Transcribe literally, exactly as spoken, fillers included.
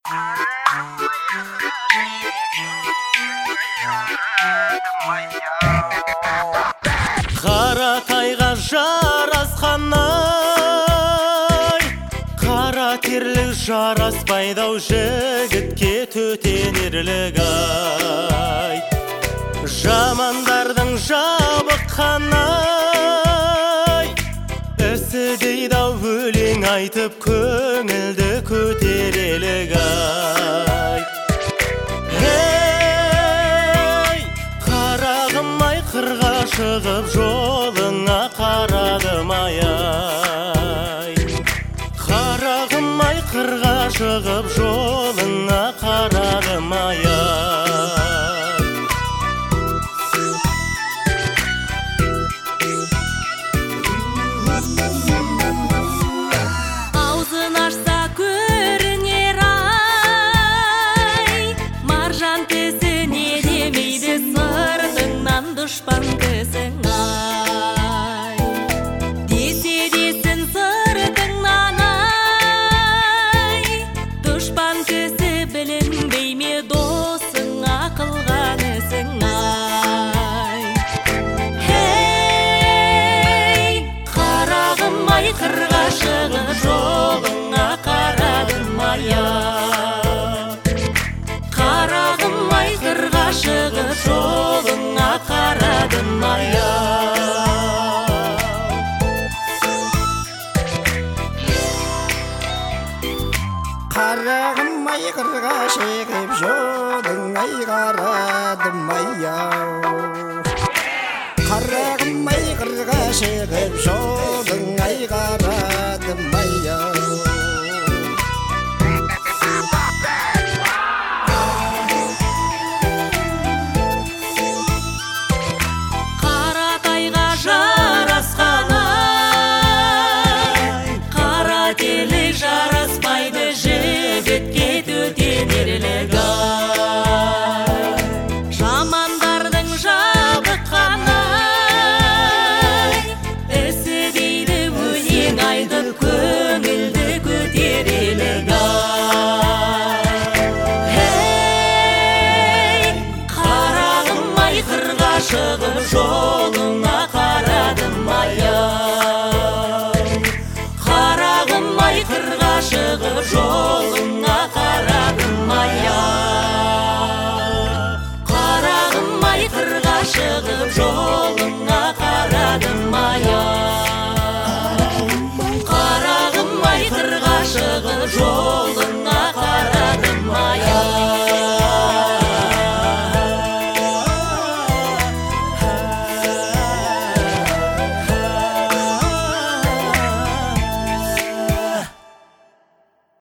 Қаратайға жарасқанай, қара терлік жараспайдау жігітке төтенерлік ай. Жамандардың жабыққанай, ісі дейдау өлең айтып көңілді көтерелік ай. Ей, қарағым-ай, қырға шығып жолыңа қарадым ай. Қарағым-ай, қырға шығып жолыңа қарадым ай. Аузын ашса көрінер ай, маржан тісіне демейді сыртыңнан дұшпан тісің ай. Десе десін сыртыңнан ай, дұшпан тісі білінбей ме досыңа қылған ісің ай. Хей, қарағым-ай, қырға шығып жолыңа қарадым ай. Қарағым-ай, қырға шығып жолыңа қарадым ай. Қарағым-ай, қырға шығып жолыңа қарадым ай. Қарағым-ай, қырға шығып жолыңа қарадым